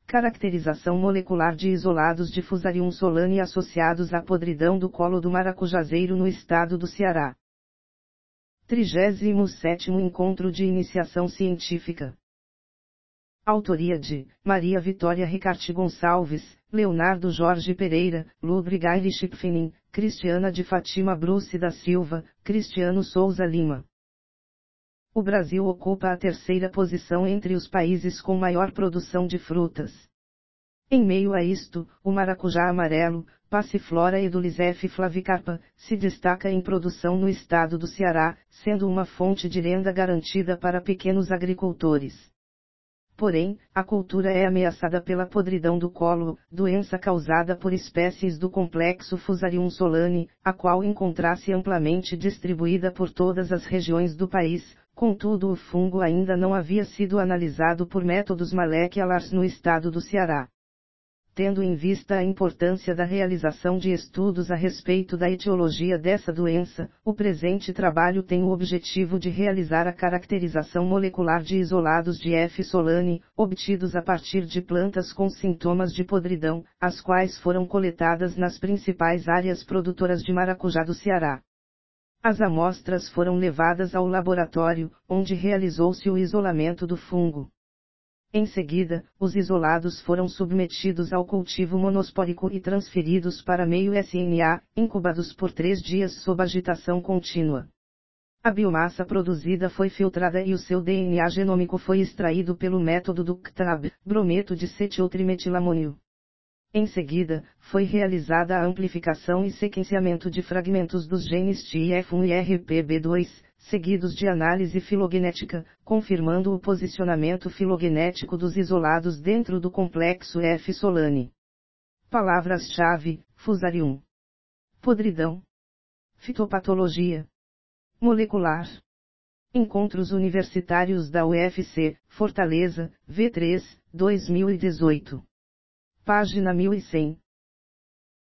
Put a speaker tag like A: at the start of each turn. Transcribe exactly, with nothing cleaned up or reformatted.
A: Caracterização molecular de isolados de Fusarium solane associados à podridão do colo do maracujazeiro no estado do Ceará. trigésimo sétimo Encontro de Iniciação Científica. Autoria de Maria Vitória Ricarte Gonçalves, Leonardo Jorge Pereira, Ludwig Schipfening, Cristiana de Fátima Bruce da Silva, Cristiano Souza Lima. O Brasil ocupa a terceira posição entre os países com maior produção de frutas. Em meio a isto, o maracujá amarelo, Passiflora edulisef flavicarpa, se destaca em produção no estado do Ceará, sendo uma fonte de renda garantida para pequenos agricultores. Porém, a cultura é ameaçada pela podridão do colo, doença causada por espécies do complexo Fusarium solane, a qual encontra-se amplamente distribuída por todas as regiões do país. Contudo, o fungo ainda não havia sido analisado por métodos moleculares no estado do Ceará. Tendo em vista a importância da realização de estudos a respeito da etiologia dessa doença, o presente trabalho tem o objetivo de realizar a caracterização molecular de isolados de F. solane, obtidos a partir de plantas com sintomas de podridão, as quais foram coletadas nas principais áreas produtoras de maracujá do Ceará. As amostras foram levadas ao laboratório, onde realizou-se o isolamento do fungo. Em seguida, os isolados foram submetidos ao cultivo monospórico e transferidos para meio S N A, incubados por três dias sob agitação contínua. A biomassa produzida foi filtrada e o seu D N A genômico foi extraído pelo método do C T A B, brometo de cetiltrimetilamônio. Em seguida, foi realizada a amplificação e sequenciamento de fragmentos dos genes T I F um e R P B dois, seguidos de análise filogenética, confirmando o posicionamento filogenético dos isolados dentro do complexo F. solane. Palavras-chave: Fusarium, podridão, fitopatologia molecular. Encontros Universitários da U F C, Fortaleza, V três, dois mil e dezoito. Página mil e cem.